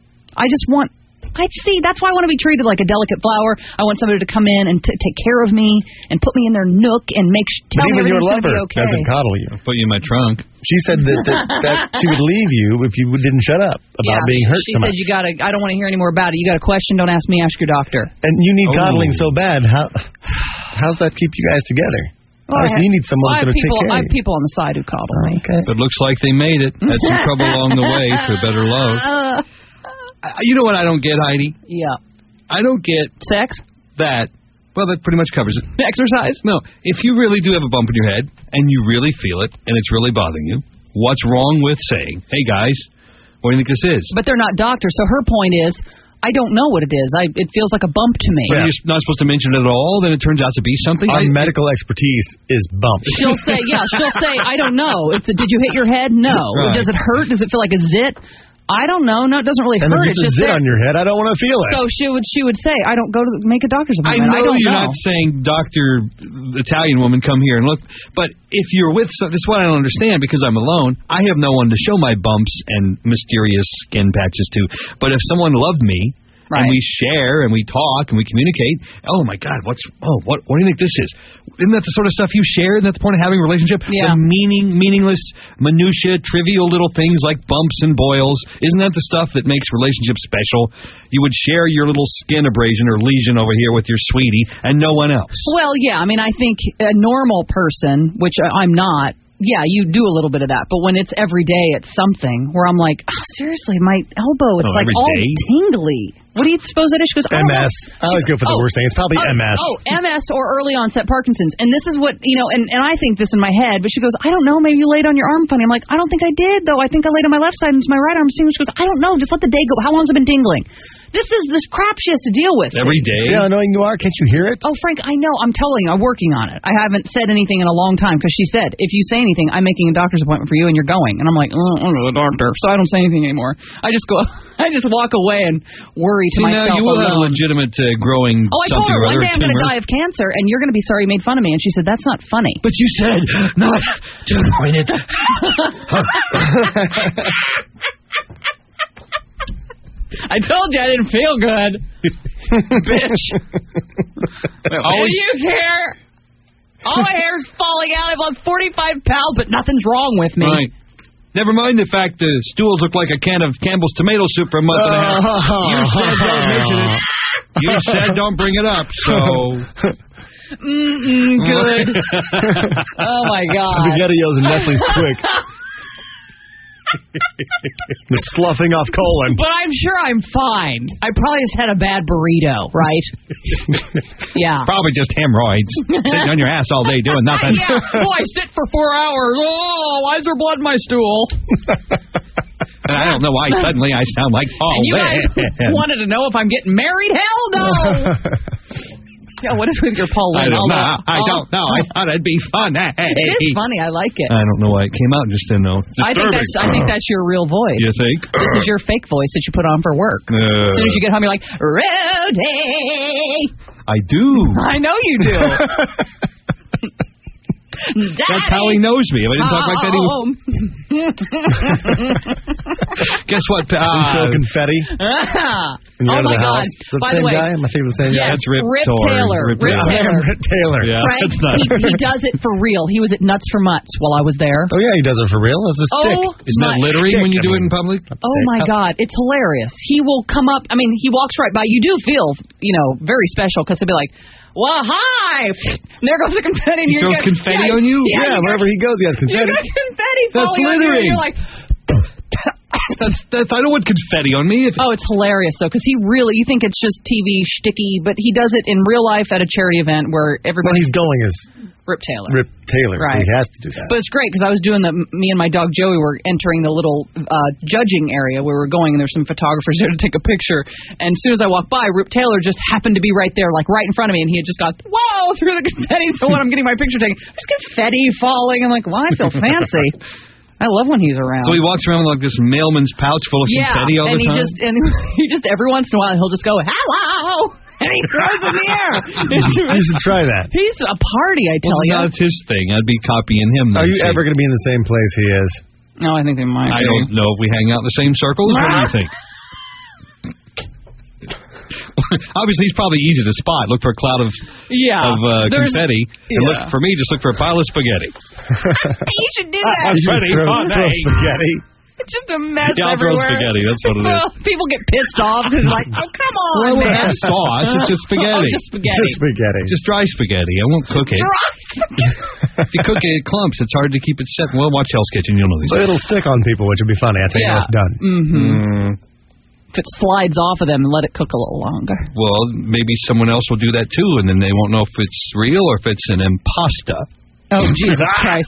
Speaker 4: I just want, I see, that's why I want to be treated like a delicate flower. I want somebody to come in and t- take care of me and put me in their nook and make sh-
Speaker 3: But
Speaker 4: tell me
Speaker 3: even your
Speaker 4: everything's
Speaker 3: lover
Speaker 4: going to be okay.
Speaker 3: doesn't coddle you.
Speaker 2: Put you in my trunk.
Speaker 3: She said that, that, that she would leave you if you didn't shut up about
Speaker 4: yeah,
Speaker 3: being hurt
Speaker 4: she
Speaker 3: so
Speaker 4: said
Speaker 3: much.
Speaker 4: you gotta. I don't want to hear any more about it. You got a question? Don't ask me. Ask your doctor.
Speaker 3: And you need
Speaker 2: Oh.
Speaker 3: coddling so bad. How how's that keep you guys together?
Speaker 4: Well, I
Speaker 3: Obviously,
Speaker 4: have-
Speaker 3: you need someone
Speaker 4: well, I
Speaker 3: who's
Speaker 4: have
Speaker 3: going to take
Speaker 4: people.
Speaker 3: care
Speaker 4: I
Speaker 3: of
Speaker 4: have
Speaker 3: you.
Speaker 4: people on the side who coddle me.
Speaker 3: Okay.
Speaker 2: But looks like they made it. Had some trouble along the way to a better love.
Speaker 4: Uh,
Speaker 2: I, you know what I don't get, Heidi?
Speaker 4: yeah.
Speaker 2: I don't get
Speaker 4: Sex,
Speaker 2: that. Well, that pretty much covers it.
Speaker 4: exercise.
Speaker 2: No, if you really do have a bump in your head and you really feel it and it's really bothering you, what's wrong with saying, hey, guys, what do you think this is?
Speaker 4: But they're not doctors. So her point is, I don't know what it is. I it feels like a bump to me.
Speaker 2: When you're not supposed to mention it at all, then it turns out to be something.
Speaker 3: Our
Speaker 2: I-
Speaker 3: medical expertise is bumps.
Speaker 4: She'll say, yeah, she'll say, I don't know. It's a, did you hit your head? No.
Speaker 2: Right.
Speaker 4: Does it hurt? Does it feel like a zit? I don't know. No, it doesn't really
Speaker 3: And
Speaker 4: hurt.
Speaker 3: if
Speaker 4: It's
Speaker 3: there's
Speaker 4: just
Speaker 3: a zit
Speaker 4: there.
Speaker 3: on your head, I don't want to feel it.
Speaker 4: So she would she would say, I don't go to the, make a doctor's
Speaker 2: I
Speaker 4: appointment.
Speaker 2: know,
Speaker 4: I don't
Speaker 2: you're
Speaker 4: know.
Speaker 2: not saying, Doctor Italian woman, come here and look. But if you're with, some, this is what I don't understand because I'm alone. I have no one to show my bumps and mysterious skin patches to. But if someone loved me,
Speaker 4: Right.
Speaker 2: and we share and we talk and we communicate. Oh my God, what's oh what what do you think this is? Isn't that the sort of stuff you share? Isn't that the point of having a relationship?
Speaker 4: Yeah.
Speaker 2: The meaning, meaningless, minutia, trivial little things like bumps and boils. Isn't that the stuff that makes relationships special? You would share your little skin abrasion or lesion over here with your sweetie and no one else.
Speaker 4: Well, yeah. I mean, I think a normal person, which I- I'm not, yeah, you do a little bit of that. But when it's every day, it's something where I'm like, oh, seriously, my elbow, it's
Speaker 2: Oh,
Speaker 4: like
Speaker 2: every
Speaker 4: all
Speaker 2: day?
Speaker 4: tingly. What do you suppose that is? She goes, I
Speaker 3: M
Speaker 4: don't know.
Speaker 3: S. I always go for the
Speaker 4: Oh,
Speaker 3: worst thing. It's probably
Speaker 4: oh,
Speaker 3: M S.
Speaker 4: Oh, M S or early onset Parkinson's. And this is what, you know, and, and I think this in my head, but she goes, I don't know, maybe you laid on your arm funny. I'm like, I don't think I did, though. I think I laid on my left side and it's my right arm stinging. She goes, I don't know, just let the day go. How long's it been tingling? This is this crap she has to deal with.
Speaker 2: Every day?
Speaker 3: Yeah, annoying you are. Can't you hear it?
Speaker 4: Oh, Frank, I know. I'm telling you, I'm working on it. I haven't said anything in a long time because she said, if you say anything, I'm making a doctor's appointment for you and you're going. And I'm like, oh, I'm the doctor. So I don't say anything anymore. I just go, I just walk away and worry to
Speaker 2: See,
Speaker 4: myself
Speaker 2: now you will
Speaker 4: alone.
Speaker 2: have legitimate uh, growing
Speaker 4: Oh, I told
Speaker 2: something
Speaker 4: her
Speaker 2: or
Speaker 4: one
Speaker 2: other,
Speaker 4: day I'm going to
Speaker 2: tumor.
Speaker 4: die of cancer, and you're going to be sorry you made fun of me. And she said, that's not funny.
Speaker 2: But you said not to point it.
Speaker 4: I told you I didn't feel good. Bitch.
Speaker 2: Always-
Speaker 4: Do you care? All my hair's falling out. I've lost forty-five pounds, but nothing's wrong with me.
Speaker 2: Right. Never mind the fact the stools look like a can of Campbell's tomato soup for a month and a half. You said don't mention it. You said don't bring it up, so...
Speaker 4: Mm-mm, good. Oh, my God.
Speaker 3: SpaghettiOs and Nestle's quick. The sloughing off colon.
Speaker 4: But I'm sure I'm fine. I probably just had a bad burrito, right? Yeah.
Speaker 2: Probably just hemorrhoids. Sitting on your ass all day doing nothing.
Speaker 4: Yeah. Oh, I sit for four hours. Oh, why is there blood in my stool?
Speaker 2: And I don't know why suddenly I sound like Paul.
Speaker 4: And you guys wanted to know if I'm getting married? Hell no! Yeah, what is with your Paul
Speaker 2: I
Speaker 4: Lynn?
Speaker 2: don't
Speaker 4: All
Speaker 2: know.
Speaker 4: that-
Speaker 2: I
Speaker 4: all-
Speaker 2: don't know. I thought it'd be fun.
Speaker 4: It is funny. I like it.
Speaker 2: I don't know why it came out. Just didn't know.
Speaker 4: I think that's I think that's your real voice.
Speaker 2: You think?
Speaker 4: This is your fake voice that you put on for work.
Speaker 2: Uh,
Speaker 4: As soon as you get home, you're like, Rudy.
Speaker 2: I do.
Speaker 4: I know you do.
Speaker 2: That's how he knows me. If I didn't talk like that, he would. Guess what?
Speaker 3: You
Speaker 2: Uh,
Speaker 3: throw confetti. When
Speaker 4: Oh
Speaker 3: you're out of
Speaker 4: my
Speaker 3: the
Speaker 4: God!
Speaker 3: house. Is that
Speaker 4: By
Speaker 3: the
Speaker 4: the
Speaker 3: same
Speaker 4: way,
Speaker 3: guy? Am I thinking of the same
Speaker 4: yes,
Speaker 3: guy?
Speaker 2: That's Rip
Speaker 4: Rip
Speaker 2: Torn.
Speaker 4: Taylor.
Speaker 2: Rip
Speaker 4: Rip
Speaker 2: Taylor.
Speaker 4: Taylor.
Speaker 3: Rip Taylor.
Speaker 2: Yeah.
Speaker 4: Frank,
Speaker 2: That's not-
Speaker 4: he, he does it for real. He was at Nuts for Mutts while I was there.
Speaker 3: Oh, yeah, he does it for real. That's a stick.
Speaker 4: Oh,
Speaker 2: Isn't that
Speaker 4: my-
Speaker 2: littering when you
Speaker 3: Stick,
Speaker 2: do
Speaker 3: I
Speaker 2: it in
Speaker 3: mean.
Speaker 2: public?
Speaker 4: Oh my God, it's hilarious. He will come up. I mean, he walks right by. You do feel, you know, very special because he'll be like, "Well, hi!" And there goes the confetti. and
Speaker 2: He
Speaker 4: you
Speaker 2: throws
Speaker 4: get-
Speaker 2: confetti
Speaker 4: yeah,
Speaker 2: on you?
Speaker 4: Yeah,
Speaker 3: Yeah,
Speaker 4: you
Speaker 3: wherever he goes, he has
Speaker 4: got, you
Speaker 3: confetti.
Speaker 4: got confetti
Speaker 2: That's
Speaker 4: falling on you, and
Speaker 2: littering.
Speaker 4: you're like,
Speaker 2: That's, that's, I don't want confetti on me. If,
Speaker 4: oh, it's hilarious though, because he really, you think it's just T V shticky, but he does it in real life at a charity event where
Speaker 3: Well,
Speaker 4: everybody.
Speaker 3: he's going as
Speaker 4: Rip Taylor.
Speaker 3: Rip Taylor, so
Speaker 4: Right.
Speaker 3: he has to do that.
Speaker 4: But it's great because I was doing the. Me and my dog Joey were entering the little uh, judging area where we were going, and there's some photographers there to take a picture. And as soon as I walked by, Rip Taylor just happened to be right there, like right in front of me, and he had just gone whoa through the confetti. So when I'm getting my picture taken, there's confetti falling. I'm like, well, I feel fancy. I love when he's around.
Speaker 2: so he walks around with like this mailman's pouch full of
Speaker 4: yeah,
Speaker 2: confetti all
Speaker 4: and
Speaker 2: the
Speaker 4: he
Speaker 2: time?
Speaker 4: just and he just every once in a while he'll just go hello, and he throws it in the air.
Speaker 3: You should try that.
Speaker 4: He's a party, I tell
Speaker 2: well,
Speaker 4: you.
Speaker 2: that's his thing. I'd be copying him.
Speaker 3: Are
Speaker 2: then,
Speaker 3: you
Speaker 2: see.
Speaker 3: ever going to be in the same place he is?
Speaker 4: No, I think they might.
Speaker 2: I
Speaker 4: be.
Speaker 2: don't know if we hang out in the same circles. What do you think? Obviously, he's probably easy to spot. Look for a cloud of
Speaker 4: Yeah,
Speaker 2: of uh,
Speaker 4: There's-
Speaker 2: confetti. And
Speaker 4: yeah.
Speaker 2: look for me, just look for a pile of spaghetti.
Speaker 4: You should do that.
Speaker 3: You just
Speaker 2: Ready?
Speaker 3: throw,
Speaker 2: Oh,
Speaker 3: throw
Speaker 2: hey.
Speaker 3: spaghetti.
Speaker 4: It's just a mess
Speaker 2: Yeah, I'll throw
Speaker 4: everywhere.
Speaker 2: spaghetti. That's what it is.
Speaker 4: Well, people get pissed off because like, oh come on,
Speaker 2: Well, I won't
Speaker 4: man.
Speaker 2: have sauce. It's just spaghetti.
Speaker 4: Oh, just spaghetti.
Speaker 3: Just spaghetti.
Speaker 2: Just dry spaghetti. I won't cook it.
Speaker 4: Dry
Speaker 2: If you cook it in clumps, it's hard to keep it set. Well, watch Hell's Kitchen. You'll know these
Speaker 3: But
Speaker 2: things.
Speaker 3: it'll stick on people, which would be funny. I tell you
Speaker 4: Yeah.
Speaker 3: how it's done.
Speaker 4: Mm-hmm. If it slides off of them, and let it cook a little longer.
Speaker 2: Well, maybe someone else will do that too, and then they won't know if it's real or if it's an impasta.
Speaker 4: Oh Jesus Christ!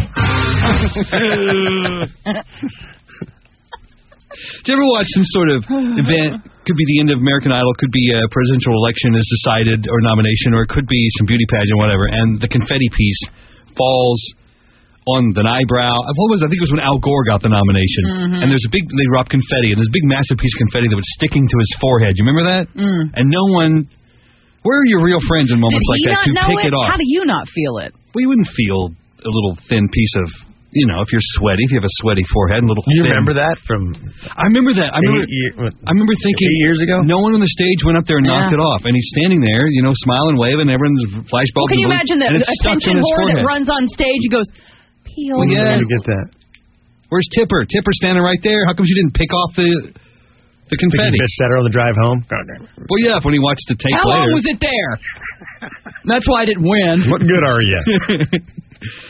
Speaker 2: Did you ever watch some sort of event? Could be the end of American Idol, could be a presidential election is decided or nomination, or it could be some beauty pageant or whatever, and the confetti piece falls on an eyebrow. What was I think it was when Al Gore got the nomination,
Speaker 4: Mm-hmm.
Speaker 2: and there's a big they drop confetti, and there's a big massive piece of confetti that was sticking to his forehead. You remember that? Mm. And no one. Where are your real friends in
Speaker 4: Did
Speaker 2: moments like
Speaker 4: he
Speaker 2: that
Speaker 4: not
Speaker 2: to
Speaker 4: know
Speaker 2: pick
Speaker 4: it?
Speaker 2: it off?
Speaker 4: How do you not feel it?
Speaker 2: Well, you wouldn't feel a little thin piece of. You know, if you're sweaty, if you have a sweaty forehead, and a little.
Speaker 3: You
Speaker 2: thin.
Speaker 3: remember that from
Speaker 2: I remember that. I remember.
Speaker 3: eight, year, what,
Speaker 2: I remember thinking
Speaker 3: eight years ago?
Speaker 2: no one on the stage went up there and knocked
Speaker 4: Yeah.
Speaker 2: it off, and he's standing there, you know, smiling, waving, everyone's flashbulbs.
Speaker 4: Well, can you
Speaker 2: and
Speaker 4: imagine that
Speaker 2: and it's stuck
Speaker 4: attention
Speaker 2: in his
Speaker 4: whore that
Speaker 2: forehead.
Speaker 4: runs on stage and goes, peel?
Speaker 2: Well,
Speaker 3: When
Speaker 2: yeah.
Speaker 3: did you get that?
Speaker 2: Where's Tipper? Tipper's standing right there. How come you didn't pick off the the
Speaker 3: Think you
Speaker 2: confetti?
Speaker 3: bitched at her on the drive home? God damn it.
Speaker 2: Well, yeah, when he watched the tape
Speaker 4: How
Speaker 2: later.
Speaker 4: long was it there? That's why I didn't win.
Speaker 3: What good are you?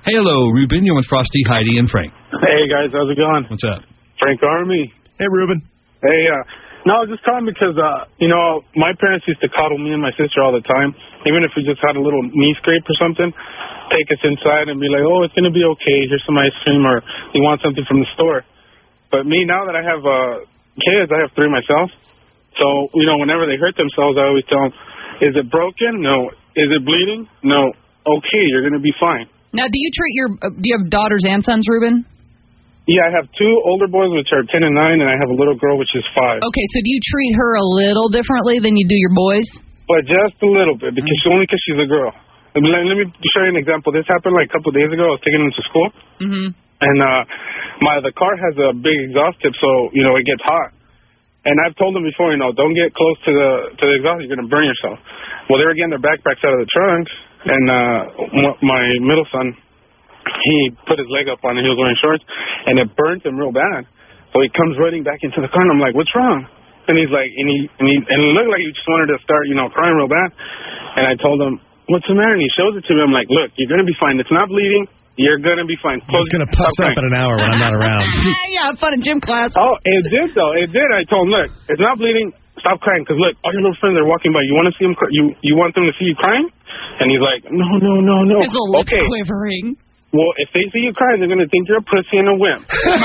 Speaker 2: Hey, hello, Ruben. You're with Frosty, Heidi, and Frank.
Speaker 7: Hey, guys. How's it going?
Speaker 2: What's up?
Speaker 7: Frank Army.
Speaker 3: Hey, Ruben.
Speaker 7: Hey, uh, no, I was just calling because, uh, you know, my parents used to coddle me and my sister all the time. Even if we just had a little knee scrape or something, take us inside and be like, oh, it's going to be okay. Here's some ice cream, or you want something from the store. But me, now that I have uh, kids, I have three myself. So, you know, whenever they hurt themselves, I always tell them, is it broken? No. Is it bleeding? No. Okay, you're going to be fine.
Speaker 4: Now, do you treat your, uh, do you have daughters and sons, Ruben?
Speaker 7: Yeah, I have two older boys, which are ten and nine, and I have a little girl, which is five.
Speaker 4: Okay, so do you treat her a little differently than you do your boys?
Speaker 7: But just a little bit, because mm-hmm. only because she's a girl. Let me, let me show you an example. This happened like a couple of days ago. I was taking them to school,
Speaker 4: mm-hmm.
Speaker 7: and uh, my the car has a big exhaust tip, so, you know, it gets hot. And I've told them before, you know, don't get close to the to the exhaust. You're going to burn yourself. Well, they were getting their backpacks out of the trunks, and uh, my middle son, he put his leg up on it. He was wearing shorts, and it burnt him real bad. So he comes running back into the car, and I'm like, what's wrong? And he's like, and he, and he, and it looked like he just wanted to start, you know, crying real bad. And I told him, what's the matter? And he shows it to me. I'm like, look, you're going to be fine. It's not bleeding. You're going to be fine.
Speaker 3: He's going to puss up in an hour when I'm not around.
Speaker 4: Yeah, have fun in gym class.
Speaker 7: Oh, it did, though. It did. I told him, look, it's not bleeding. Stop crying, because, look, all your little friends are walking by. You want to see them cry? You, you want them to see you crying? And he's like, no, no, no, no.
Speaker 4: His little lips
Speaker 7: okay.
Speaker 4: quivering.
Speaker 7: Well, if they see you crying, they're going to think you're a pussy and a wimp.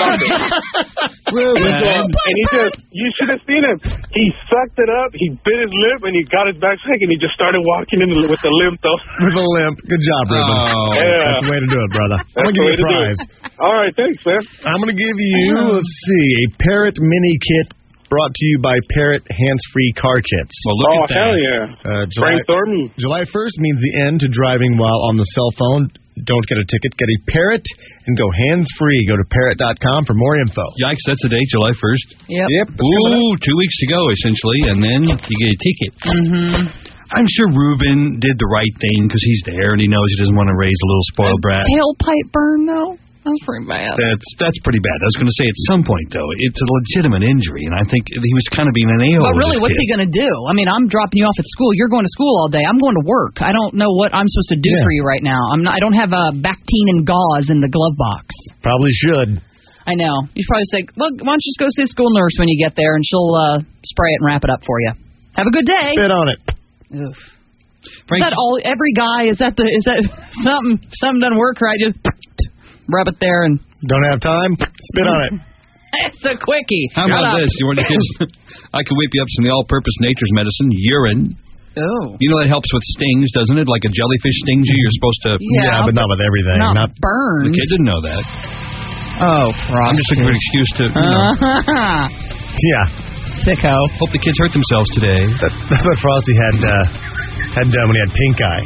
Speaker 2: Ruben.
Speaker 7: And he just, you should have seen him. He sucked it up, he bit his lip, and he got his backpack, and he just started walking in with a limp, though.
Speaker 3: With a limp. Good job, Ruben.
Speaker 2: Oh.
Speaker 7: Yeah.
Speaker 3: That's the way to do it, brother.
Speaker 7: That's
Speaker 3: I'm going to give you a prize.
Speaker 7: All right, thanks, man.
Speaker 3: I'm going to give you, let's see, a Parrot mini kit brought to you by Parrot Hands-Free Car Kits.
Speaker 2: Well, look
Speaker 7: oh,
Speaker 2: at that.
Speaker 7: hell yeah.
Speaker 3: Uh, July,
Speaker 7: Frank Thornton.
Speaker 3: July first means the end to driving while on the cell phone. Don't get a ticket. Get a Parrot and go hands-free. Go to parrot dot com for more info.
Speaker 2: Yikes, that's the date, July first.
Speaker 4: Yep.
Speaker 3: Yep.
Speaker 2: Ooh, two weeks ago, essentially, and then you get a ticket.
Speaker 4: Mm-hmm.
Speaker 2: I'm sure Ruben did the right thing because he's there and he knows he doesn't want to raise a little spoiled brat.
Speaker 4: Tailpipe burn, though? That's pretty bad.
Speaker 2: That's that's pretty bad. I was going to say at some point, though, it's a legitimate injury, and I think he was kind of being an a-hole.
Speaker 4: But really, what's he going to do? I mean, I'm dropping you off at school. You're going to school all day. I'm going to work. I don't know what I'm supposed to do
Speaker 3: yeah.
Speaker 4: for you right now. I'm not. I don't have a Bactine and gauze in the glove box.
Speaker 3: Probably should.
Speaker 4: I know. You'd probably say, well, why don't you just go see the school nurse when you get there, and she'll uh, spray it and wrap it up for you. Have a good day.
Speaker 3: Spit on it.
Speaker 4: Oof.
Speaker 2: Frank,
Speaker 4: is that all? Every guy? Is that the? Is that something? Something doesn't work right? Just rub it there and.
Speaker 3: Don't have time? Spit on it.
Speaker 4: It's a quickie.
Speaker 2: How
Speaker 4: Shut
Speaker 2: about
Speaker 4: up.
Speaker 2: this? You want your kids? I can whip you up some of the all-purpose nature's medicine, urine.
Speaker 4: Oh.
Speaker 2: You know that helps with stings, doesn't it? Like a jellyfish stings you, you're supposed to.
Speaker 3: Yeah,
Speaker 4: Yeah,
Speaker 3: but not with everything.
Speaker 4: Not,
Speaker 3: Not
Speaker 4: burns.
Speaker 2: The kid didn't know that.
Speaker 4: Oh, Frosty.
Speaker 2: I'm just looking for an excuse to. You know,
Speaker 3: Yeah.
Speaker 4: Sicko.
Speaker 2: hope the kids hurt themselves today.
Speaker 3: That, that's what Frosty had uh, had done when he had pink eye.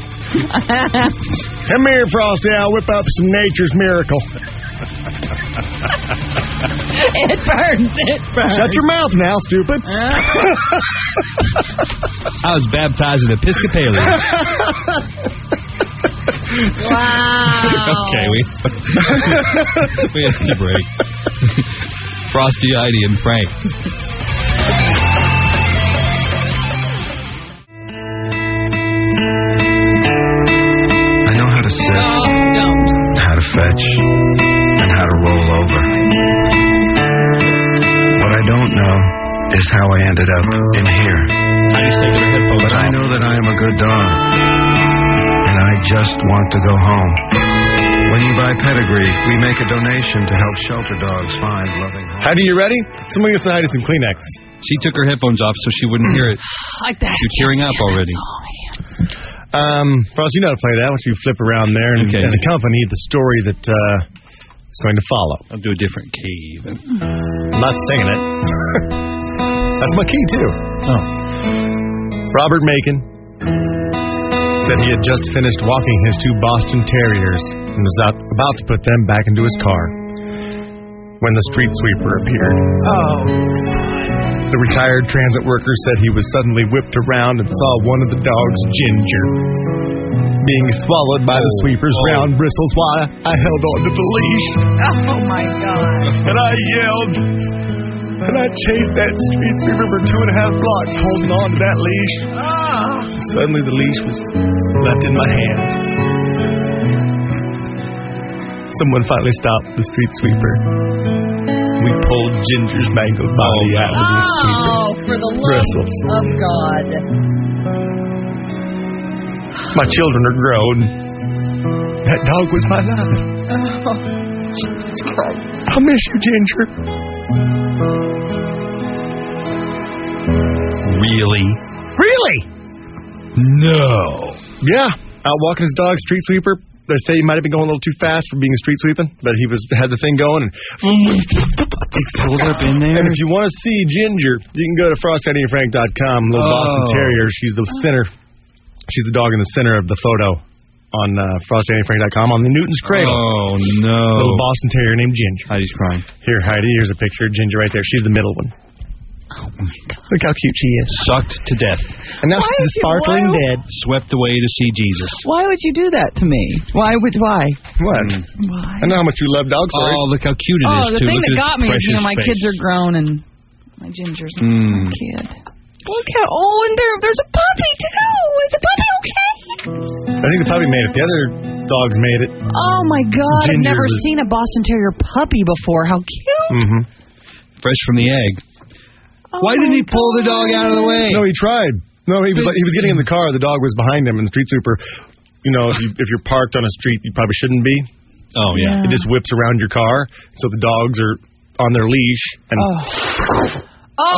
Speaker 3: Come here, Frosty. I'll whip up some nature's miracle.
Speaker 4: It burns. It burns.
Speaker 3: Shut your mouth now, stupid.
Speaker 2: I was baptized in Episcopalian.
Speaker 4: Wow.
Speaker 2: Okay, we we have to break. Frosty, Heidi, and Frank.
Speaker 8: I know how to sit,
Speaker 4: No, don't.
Speaker 8: how to fetch, and how to roll over. What I don't know is how I ended up in here.
Speaker 2: Heidi's taking her headphones
Speaker 8: But I
Speaker 2: off.
Speaker 8: know that I am a good dog, and I just want to go home. When you buy Pedigree, we make a donation to help shelter dogs find loving homes.
Speaker 3: Heidi, you ready? Someone get Heidi some Kleenex.
Speaker 2: She took her headphones off so she wouldn't hear it.
Speaker 4: Like that.
Speaker 2: You're tearing up already.
Speaker 3: Um, Frosty, you know how to play that once you flip around there and,
Speaker 2: Okay.
Speaker 3: and accompany the story that uh, is going to follow.
Speaker 2: I'll do a different key even.
Speaker 3: I'm not singing it. That's my key, too.
Speaker 2: Oh.
Speaker 3: Robert Macon said he had just finished walking his two Boston Terriers and was out, about to put them back into his car when the street sweeper appeared.
Speaker 4: Oh.
Speaker 3: The retired transit worker said he was suddenly whipped around and saw one of the dogs, Ginger, being swallowed by the sweeper's
Speaker 2: Oh.
Speaker 3: round bristles while I held onto the leash.
Speaker 4: Oh, my God.
Speaker 3: And I yelled, and I chased that street sweeper for two and a half blocks holding on to that leash. Suddenly the leash was left in my hand. Someone finally stopped the street sweeper. We pulled Ginger's mangled body out of the sweeper.
Speaker 4: Oh, for the love
Speaker 3: Bristles.
Speaker 4: of God.
Speaker 3: My children are grown. That dog was my life.
Speaker 4: Oh, Jesus Christ.
Speaker 3: I'll miss you, Ginger.
Speaker 2: Really?
Speaker 3: Really?
Speaker 2: No.
Speaker 3: Yeah. Out walking his dog, street sweeper. They say he might have been going a little too fast for being street sweeping, but he was had the thing going. And
Speaker 2: he pulled up in there.
Speaker 3: And if you want to see Ginger, you can go to frost eddie and frank dot com. Little
Speaker 2: Oh.
Speaker 3: Boston Terrier. She's the center. She's the dog in the center of the photo on uh, frost eddie and frank dot com on the Newton's Cradle.
Speaker 2: Oh, no.
Speaker 3: Little Boston Terrier named Ginger.
Speaker 2: Heidi's crying.
Speaker 3: Here, Heidi, here's a picture of Ginger right there. She's the middle one.
Speaker 4: Oh, my God.
Speaker 3: Look how cute she is.
Speaker 2: Sucked to death.
Speaker 3: And now
Speaker 4: Why
Speaker 3: she's
Speaker 4: would you-
Speaker 3: sparkling
Speaker 4: why-
Speaker 3: dead.
Speaker 2: Swept away to see Jesus.
Speaker 4: Why would you do that to me? Why would, why?
Speaker 3: What?
Speaker 4: Why?
Speaker 3: I know how much you love dog stories.
Speaker 2: Oh, look how cute it is,
Speaker 4: Oh, the
Speaker 2: too.
Speaker 4: thing
Speaker 2: Look
Speaker 4: that
Speaker 2: at
Speaker 4: got
Speaker 2: his
Speaker 4: me is, you know,
Speaker 2: precious
Speaker 4: my
Speaker 2: face.
Speaker 4: kids are grown and my Ginger's a
Speaker 2: Mm.
Speaker 4: kid. Look how, oh, and there, there's a puppy, too. Is the puppy okay?
Speaker 3: I think the puppy made it. The other dogs made it.
Speaker 4: Oh, my God. I've
Speaker 3: Ginger
Speaker 4: never
Speaker 3: was-
Speaker 4: seen a Boston Terrier puppy before. How cute.
Speaker 3: Mm-hmm.
Speaker 2: Fresh from the egg.
Speaker 4: Oh,
Speaker 2: Why did
Speaker 4: my
Speaker 2: he pull the dog out of the way?
Speaker 3: No, he tried. No, he was like, he was getting in the car. The dog was behind him, and the street sweeper, you know, if, you, if you're parked on a street, you probably shouldn't be.
Speaker 2: Oh, yeah.
Speaker 3: It just whips around your car, so the dogs are on their leash, and
Speaker 4: Oh.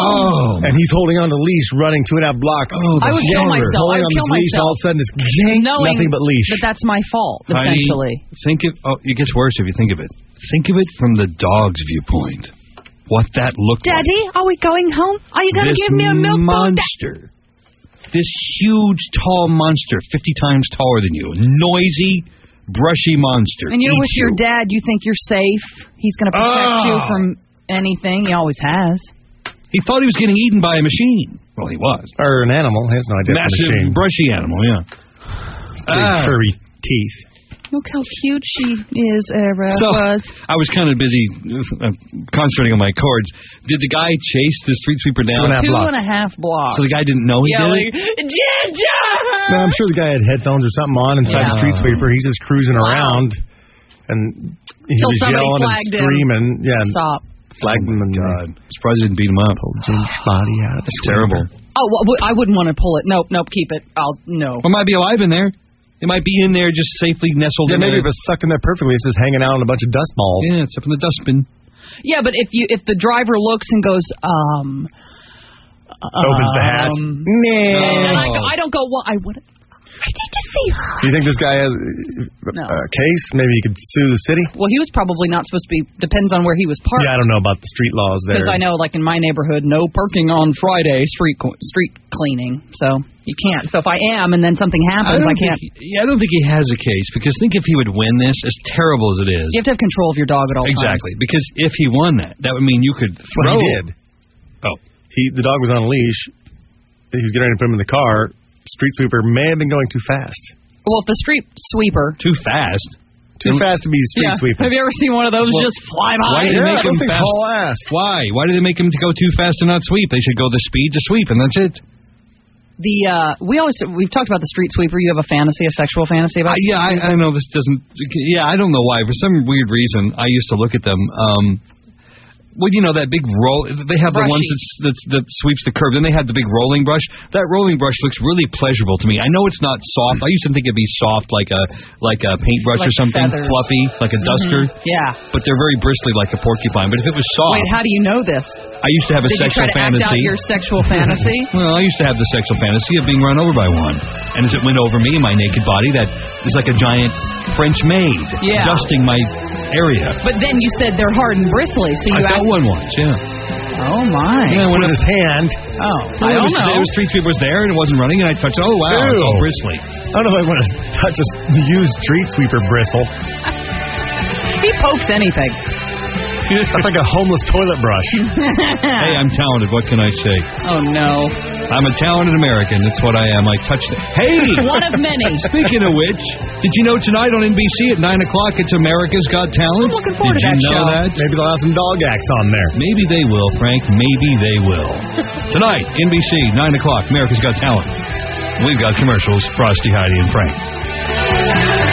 Speaker 2: Oh.
Speaker 3: and he's holding on the leash, running two and a half blocks. Oh,
Speaker 4: I would kill
Speaker 3: ganger.
Speaker 4: myself. I
Speaker 3: Holding
Speaker 4: would
Speaker 3: on
Speaker 4: kill
Speaker 3: this leash,
Speaker 4: myself.
Speaker 3: all of a sudden, it's jank,
Speaker 4: Knowing
Speaker 3: nothing but leash.
Speaker 4: But that's my fault,
Speaker 2: Heidi,
Speaker 4: essentially.
Speaker 2: think of, oh, it gets worse if you think of it. Think of it from the dog's viewpoint. What that looked like.
Speaker 4: Daddy, are we going home? Are you going to
Speaker 2: This
Speaker 4: give me a milk bone?
Speaker 2: monster. This huge, tall monster, fifty times taller than you. Noisy, brushy monster.
Speaker 4: And you're
Speaker 2: eats
Speaker 4: with your
Speaker 2: you.
Speaker 4: dad. You think you're safe. He's going to protect
Speaker 2: Ah.
Speaker 4: you from anything. He always has.
Speaker 2: He thought he was getting eaten by a machine. Well, he was.
Speaker 3: Or an animal. He has no idea. It's a
Speaker 2: Massive,
Speaker 3: machine.
Speaker 2: brushy animal, yeah.
Speaker 3: Big
Speaker 2: Ah.
Speaker 3: furry teeth.
Speaker 4: Look how cute she is, Era.
Speaker 2: So,
Speaker 4: was.
Speaker 2: I was kind of busy uh, concentrating on my chords. Did the guy chase the street sweeper down?
Speaker 3: Two and a half
Speaker 4: Two
Speaker 3: blocks.
Speaker 4: and a half blocks.
Speaker 2: So the guy didn't know he
Speaker 4: Yelling,
Speaker 2: did it?
Speaker 4: Ginger!
Speaker 3: No, I'm sure the guy had headphones or something on inside
Speaker 4: Yeah.
Speaker 3: the street sweeper. He's just cruising
Speaker 4: Wow.
Speaker 3: around, and he
Speaker 4: Till
Speaker 3: was
Speaker 4: somebody
Speaker 3: yelling and
Speaker 4: flagged him.
Speaker 3: screaming. Yeah, and
Speaker 4: Stop.
Speaker 3: flagged him. And
Speaker 2: God. I'm surprised he didn't beat him up.
Speaker 3: pulled Ginger's body out of the
Speaker 2: That's terrible.
Speaker 4: Oh, well, I wouldn't want to pull it. Nope, nope, keep it. I'll, no.
Speaker 2: Well, it might be alive in there. It might be in there just safely nestled
Speaker 3: Yeah,
Speaker 2: in
Speaker 3: maybe
Speaker 2: there.
Speaker 3: if it's sucked in there perfectly, it's just hanging out on a bunch of dust balls.
Speaker 2: Yeah, it's up in the dustbin.
Speaker 4: Yeah, but if you if the driver looks and goes, um,
Speaker 3: Opens the hatch.
Speaker 4: um,
Speaker 3: Nah.
Speaker 4: and I, go, I don't go, well, I would. I did just see her.
Speaker 3: Do you think this guy has uh,
Speaker 4: No.
Speaker 3: a case? Maybe he could sue the city?
Speaker 4: Well, he was probably not supposed to be. Depends on where he was parked.
Speaker 3: Yeah, I don't know about the street laws there.
Speaker 4: Because I know, like in my neighborhood, no parking on Friday, street co- street cleaning. So you can't. So if I am, and then something happens, I,
Speaker 2: don't
Speaker 4: can't.
Speaker 2: Think he, yeah, I don't think he has a case because think if he would win this, as terrible as it is.
Speaker 4: You have to have control of your dog at all
Speaker 2: Exactly,
Speaker 4: times.
Speaker 2: because if he won that, that would mean you could throw.
Speaker 3: Well, he did.
Speaker 2: Oh,
Speaker 3: He the dog was on a leash. He was getting ready to put him in the car. Street sweeper may have been going too fast.
Speaker 4: Well, if the street sweeper.
Speaker 2: too fast.
Speaker 3: Too fast to be street
Speaker 4: Yeah.
Speaker 3: sweeping.
Speaker 4: Have you ever seen one of those
Speaker 2: Well,
Speaker 4: just fly by?
Speaker 2: why did they
Speaker 3: Yeah,
Speaker 2: make
Speaker 3: those
Speaker 2: him
Speaker 3: things
Speaker 2: fast?
Speaker 3: haul ass.
Speaker 2: Why? Why did they make him to go too fast and not sweep? They should go the speed to sweep, and that's it.
Speaker 4: The uh, we always we've talked about the street sweeper. You have a fantasy, a sexual fantasy about.
Speaker 2: Uh, yeah, I, I know this doesn't. Yeah, I don't know why. For some weird reason, I used to look at them. Um, well, you know that big roll. They have the
Speaker 4: Brushy.
Speaker 2: ones that's, that's, that sweeps the curb. Then they had the big rolling brush. That rolling brush looks really pleasurable to me. I know it's not soft. I used to think it'd be soft like a like a paintbrush
Speaker 4: Like
Speaker 2: or something,
Speaker 4: feathers.
Speaker 2: fluffy like a duster.
Speaker 4: Yeah.
Speaker 2: But they're very bristly like a porcupine. But if it was soft,
Speaker 4: Wait, how do you know this?
Speaker 2: I used to have a
Speaker 4: Did you
Speaker 2: sexual
Speaker 4: try to
Speaker 2: fantasy.
Speaker 4: act out your sexual fantasy?
Speaker 2: Well, I used to have the sexual fantasy of being run over by one. And as it went over me, my naked body, that is like a giant French maid
Speaker 4: Yeah.
Speaker 2: dusting my area.
Speaker 4: But then you said they're hard and bristly, so you
Speaker 2: I felt
Speaker 4: act-
Speaker 2: one once, yeah.
Speaker 4: Oh my!
Speaker 2: Yeah, I went
Speaker 3: With
Speaker 2: up,
Speaker 3: his hand.
Speaker 4: Oh,
Speaker 2: I
Speaker 4: I don't
Speaker 2: was,
Speaker 4: know.
Speaker 2: There was street sweeper was there and it wasn't running, and I touched. Oh wow, it's all
Speaker 3: Ew.
Speaker 2: bristly.
Speaker 3: I don't know if I want to touch a s- used street sweeper bristle.
Speaker 4: He pokes anything.
Speaker 3: That's like a homeless toilet brush.
Speaker 2: Hey, I'm talented. What can I say?
Speaker 4: Oh no!
Speaker 2: I'm a talented American. That's what I am. I touch. The- hey,
Speaker 4: One of many.
Speaker 2: Speaking of which, did you know tonight on N B C at nine o'clock it's America's Got Talent?
Speaker 4: I'm looking forward
Speaker 2: did
Speaker 4: to
Speaker 2: you
Speaker 4: that
Speaker 2: know
Speaker 4: show.
Speaker 2: that?
Speaker 3: Maybe they'll have some dog acts on there.
Speaker 2: Maybe they will, Frank. Maybe they will. Tonight, N B C, nine o'clock, America's Got Talent. We've got commercials, Frosty, Heidi, and Frank.